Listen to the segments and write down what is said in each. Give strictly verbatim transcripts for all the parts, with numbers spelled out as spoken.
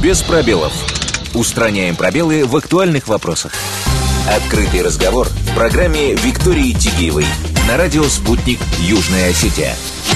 Без пробелов. Устраняем пробелы в актуальных вопросах. Открытый разговор в программе Виктории Тигиевой на радио «Спутник. Южная Осетия».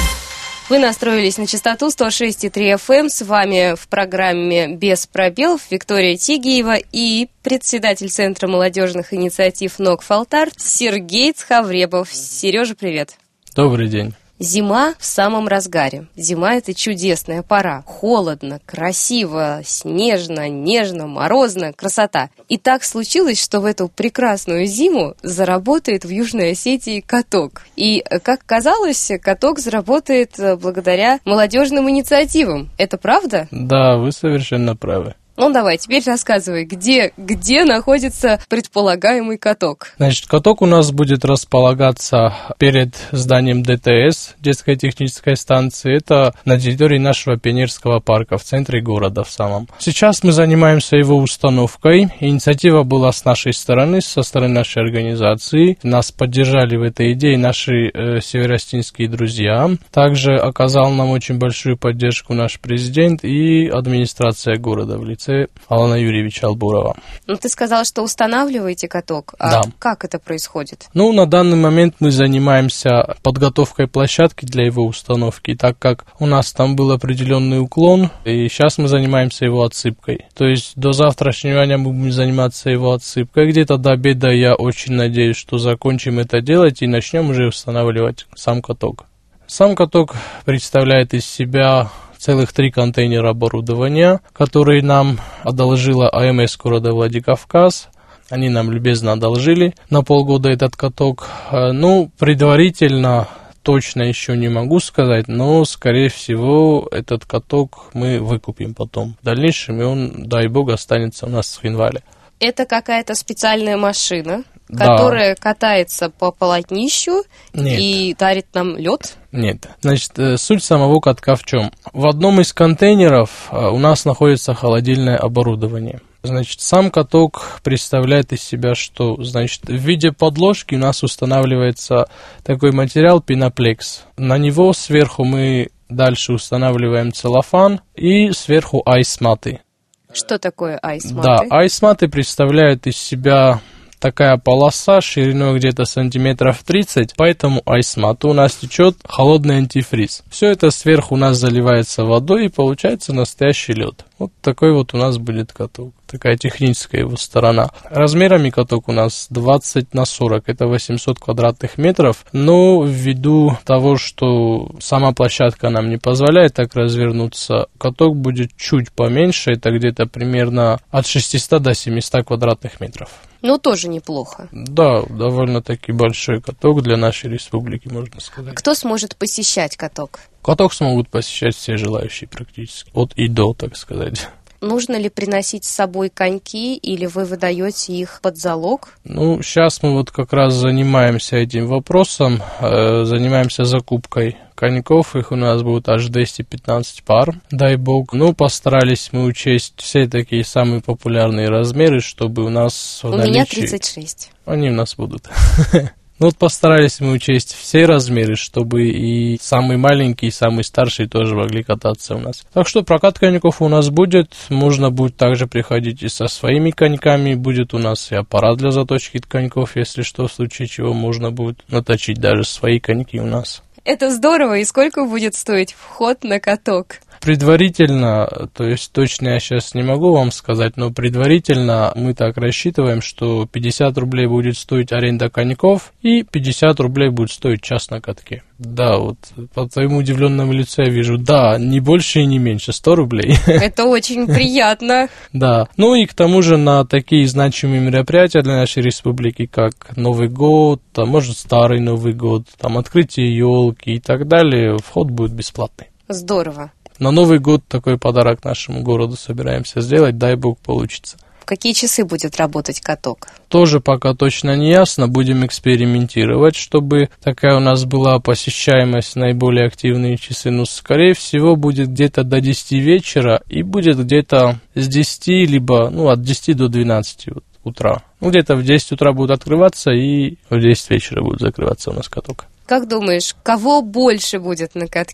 Вы настроились на частоту сто шесть и три эф эм. С вами в программе «Без пробелов» Виктория Тигиева и председатель Центра молодежных инициатив НОК «Алтар» Сергей Цхавребов. Сережа, привет. Добрый день. Зима в самом разгаре. Зима – это чудесная пора. Холодно, красиво, снежно, нежно, морозно, красота. И так случилось, что в эту прекрасную зиму заработает в Южной Осетии каток. И, как казалось, каток заработает благодаря молодежным инициативам. Это правда? Да, вы совершенно правы. Ну, давай, теперь рассказывай, где, где находится предполагаемый каток? Значит, каток у нас будет располагаться перед зданием дэ тэ эс, детской технической станции. Это на территории нашего пионерского парка, в центре города в самом. Сейчас мы занимаемся его установкой. Инициатива была с нашей стороны, со стороны нашей организации. Нас поддержали в этой идее наши э, северостинские друзья. Также оказал нам очень большую поддержку наш президент и администрация города в лице Алана Юрьевича Албурова. Ну, ты сказал, что устанавливаете каток. А да. Как это происходит? Ну, на данный момент мы занимаемся подготовкой площадки для его установки, так как у нас там был определенный уклон, и сейчас мы занимаемся его отсыпкой. То есть до завтрашнего дня мы будем заниматься его отсыпкой. Где-то до обеда я очень надеюсь, что закончим это делать и начнем уже устанавливать сам каток. Сам каток представляет из себя целых три контейнера оборудования, которые нам одолжила а эм эс города Владикавказ. Они нам любезно одолжили на полгода этот каток. Ну, предварительно точно еще не могу сказать, но, скорее всего, этот каток мы выкупим потом. В дальнейшем, и он, дай бог, останется у нас в Хинвале. Это какая-то специальная машина, да, которая катается по полотнищу Нет. и дарит нам лед? Нет. Значит, суть самого катка в чем? В одном из контейнеров у нас находится холодильное оборудование. Значит, сам каток представляет из себя, что, значит, в виде подложки у нас устанавливается такой материал пеноплекс. На него сверху мы дальше устанавливаем целлофан и сверху айс-маты. Что такое айс-маты? Да, айс-маты представляют из себя такая полоса шириной где-то сантиметров тридцать, поэтому айс-мат у нас течет холодный антифриз. Все это сверху у нас заливается водой и получается настоящий лед. Вот такой вот у нас будет каток. Такая техническая его сторона. Размерами каток у нас двадцать на сорок, это восемьсот квадратных метров. Но ввиду того, что сама площадка нам не позволяет так развернуться, каток будет чуть поменьше, это где-то примерно от шестисот до семисот квадратных метров. Ну, тоже неплохо. Да, довольно-таки большой каток для нашей республики, можно сказать. Кто сможет посещать каток? Каток смогут посещать все желающие практически, от и до, так сказать. Нужно ли приносить с собой коньки, или вы выдаете их под залог? Ну, сейчас мы вот как раз занимаемся этим вопросом, э, занимаемся закупкой коньков, их у нас будет аж двести пятнадцать пар, дай бог. Ну, постарались мы учесть все такие самые популярные размеры, чтобы у нас в У наличии... меня тридцать шесть. Они у нас будут. Ну, вот постарались мы учесть все размеры, чтобы и самый маленький, и самый старший тоже могли кататься у нас. Так что прокат коньков у нас будет. Можно будет также приходить и со своими коньками. Будет у нас и аппарат для заточки коньков, если что, в случае чего можно будет наточить даже свои коньки у нас. Это здорово. И сколько будет стоить вход на каток? Предварительно, то есть точно я сейчас не могу вам сказать, но предварительно мы так рассчитываем, что пятьдесят рублей будет стоить аренда коньков и пятьдесят рублей будет стоить час на катке. Да, вот по твоему удивленному лицу я вижу, да, не больше и не меньше, сто рублей. Это очень приятно. Да, ну и к тому же на такие значимые мероприятия для нашей республики, как Новый год, там, может, Старый Новый год, там, открытие елки и так далее, вход будет бесплатный. Здорово. На Новый год такой подарок нашему городу собираемся сделать, дай бог получится. В какие часы будет работать каток? Тоже пока точно не ясно, будем экспериментировать, чтобы такая у нас была посещаемость, наиболее активные часы. Ну, скорее всего, будет где-то до десяти вечера и будет где-то с десяти, либо, ну, от десяти до двенадцати утра. Ну, где-то в десять утра будет открываться и в десять вечера будет закрываться у нас каток. Как думаешь, кого больше будет на катке?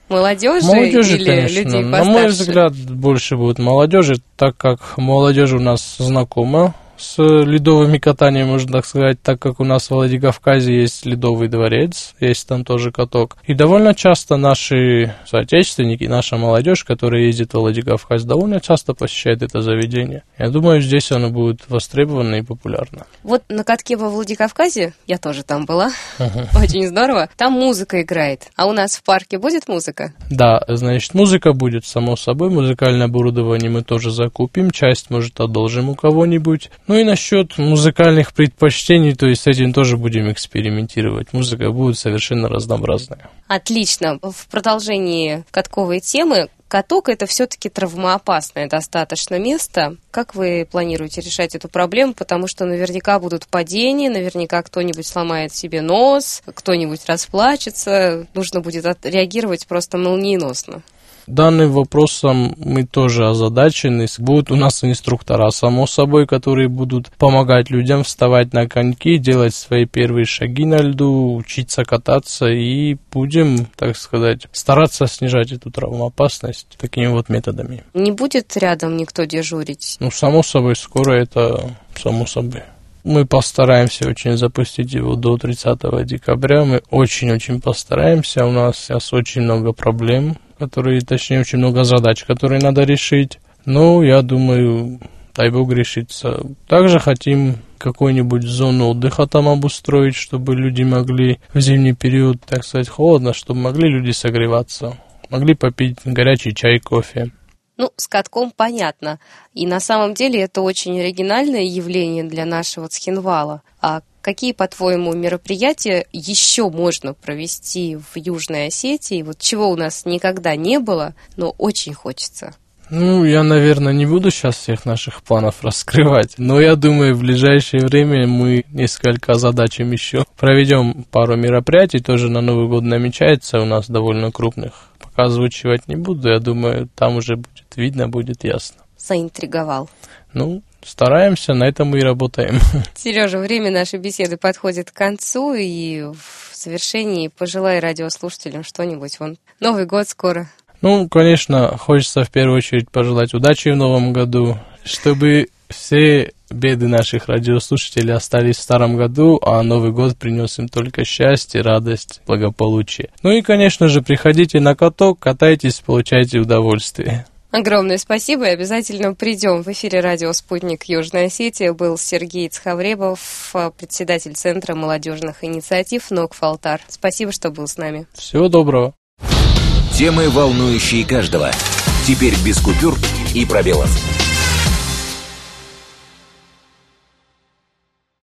Молодежи, молодежи, или конечно. людей постарше? На мой взгляд, больше будет молодежи, так как молодежь у нас знакома с ледовыми катаниями, можно так сказать, так как у нас в Владикавказе есть ледовый дворец, есть там тоже каток. И довольно часто наши соотечественники, наша молодежь, которая ездит в Владикавказ, довольно часто посещает это заведение. Я думаю, здесь оно будет востребовано и популярно. Вот на катке во Владикавказе, я тоже там была, Uh-huh. очень здорово, там музыка играет. А у нас в парке будет музыка? Да, значит, музыка будет, само собой, музыкальное оборудование мы тоже закупим, часть, может, одолжим у кого-нибудь. Ну и насчет музыкальных предпочтений, то есть с этим тоже будем экспериментировать. Музыка будет совершенно разнообразная. Отлично. В продолжении катковой темы, каток – это все-таки травмоопасное достаточно место. Как вы планируете решать эту проблему? Потому что наверняка будут падения, наверняка кто-нибудь сломает себе нос, кто-нибудь расплачется. Нужно будет реагировать просто молниеносно. Данным вопросом мы тоже озадачены. Будут у нас инструктора, само собой, которые будут помогать людям вставать на коньки, делать свои первые шаги на льду, учиться кататься, и будем, так сказать, стараться снижать эту травмоопасность такими вот методами. Не будет рядом никто дежурить? Ну, само собой, скоро это само собой. Мы постараемся очень запустить его до тридцатого декабря. Мы очень-очень постараемся. У нас сейчас очень много проблем, которые, точнее, очень много задач, которые надо решить. Но я думаю, дай бог решится. Также хотим какую-нибудь зону отдыха там обустроить, чтобы люди могли в зимний период, так сказать, холодно, чтобы могли люди согреваться, могли попить горячий чай, кофе. Ну, с катком понятно. И на самом деле это очень оригинальное явление для нашего Цхинвала. А какие, по-твоему, мероприятия еще можно провести в Южной Осетии? Вот чего у нас никогда не было, но очень хочется. Ну, я, наверное, не буду сейчас всех наших планов раскрывать, но я думаю, в ближайшее время мы несколько озадачим еще. Проведем пару мероприятий, тоже на Новый год намечается, у нас довольно крупных. Пока озвучивать не буду, я думаю, там уже будет видно, будет ясно. Заинтриговал. Ну, стараемся, на этом мы и работаем. Сережа, время нашей беседы подходит к концу, и в завершении пожелай радиослушателям что-нибудь. Вон, Новый год скоро. Ну, конечно, хочется в первую очередь пожелать удачи в новом году, чтобы все беды наших радиослушателей остались в старом году, а Новый год принес им только счастье, радость, благополучие. Ну и, конечно же, приходите на каток, катайтесь, получайте удовольствие. Огромное спасибо, и обязательно придем. В эфире радио «Спутник Южная Осетия» был Сергей Цхавребов, председатель Центра молодежных инициатив «Нокф-Алтар». Спасибо, что был с нами. Всего доброго. Темы, волнующие каждого. Теперь без купюр и пробелов.